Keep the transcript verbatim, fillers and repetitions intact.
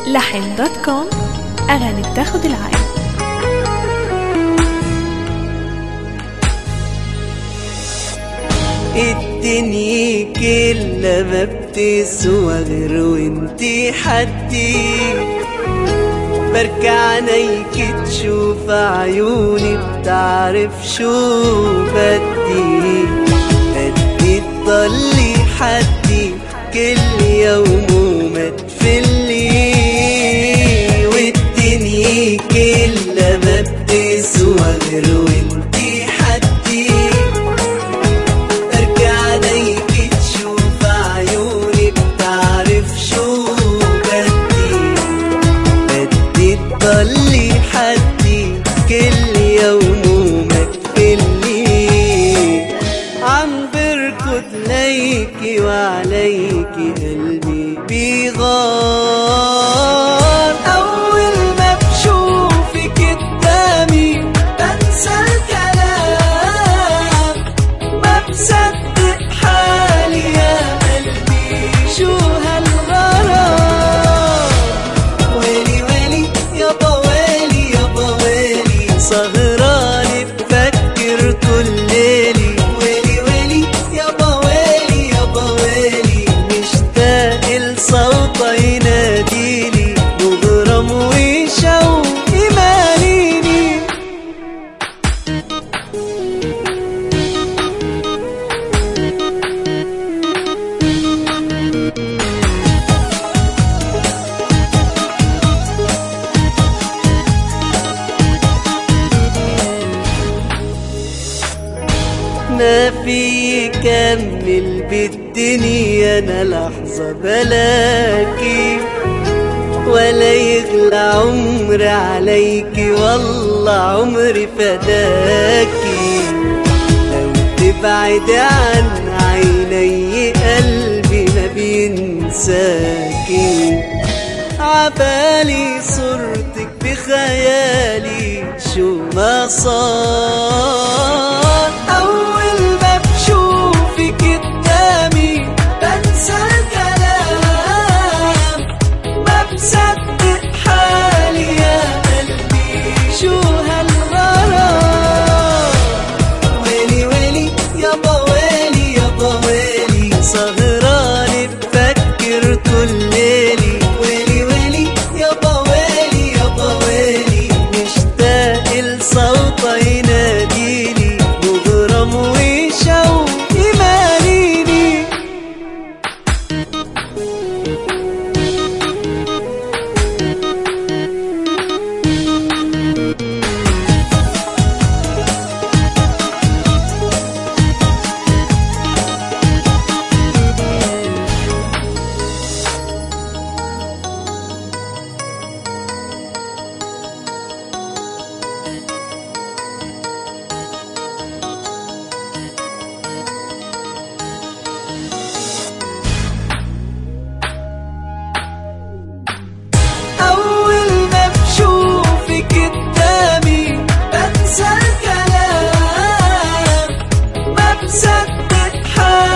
لحن دوت كوم، أغاني بتاخد العقل. الدنيا كلها ما بتسوى غير وانتي حدي، بركع عينيك تشوف عيوني بتعرف شو بدي، بدي تضلي حدي كل يوم وما تفلي، والدنيا كلها ما بتسوى غير وانتي حدي، بركع عينيك تشوف عيوني بتعرف شو بدي، بدي تضلي حدي كل يوم وما تفلي، عم بركض ليكي وعليكي قلبي بيغار، أول ما بشوفك قدامي بنسى الكلام، ما بصدق حالي يا قلبي شو هالغرام، ويلي ويلي يابا ويلي يابا ويلي، سهراني بفكر طول ليلي، ويلي ويلي يابا ويلي يابا ويلي، مشتاق لصوته يناديلي، مغرم وشوقي ماليني. ما في كمل بالدنيا انا لحظة بلاكي، ولا يغلى عمري عليكي والله عمري فداكي، لو تبعد عن عيني قلبي ما بينساكي، عبالي صورتك بخيالي شو ما صار، أول ما بشوفك قدامي بنسى الكلام، ما بصدق حالي يا قلبي شو هالغرام، ويلي ويلي يابا ويلي يابا ويلي، سهراني بفكر طول ليلي، ويلي ويلي يابا ويلي يابا ويلي، مشتاق لصوته يناديلي، مغرم وشوقي ماليني. أول ما بشوفك قدامي بنسى الكلام، ما بصدق حالي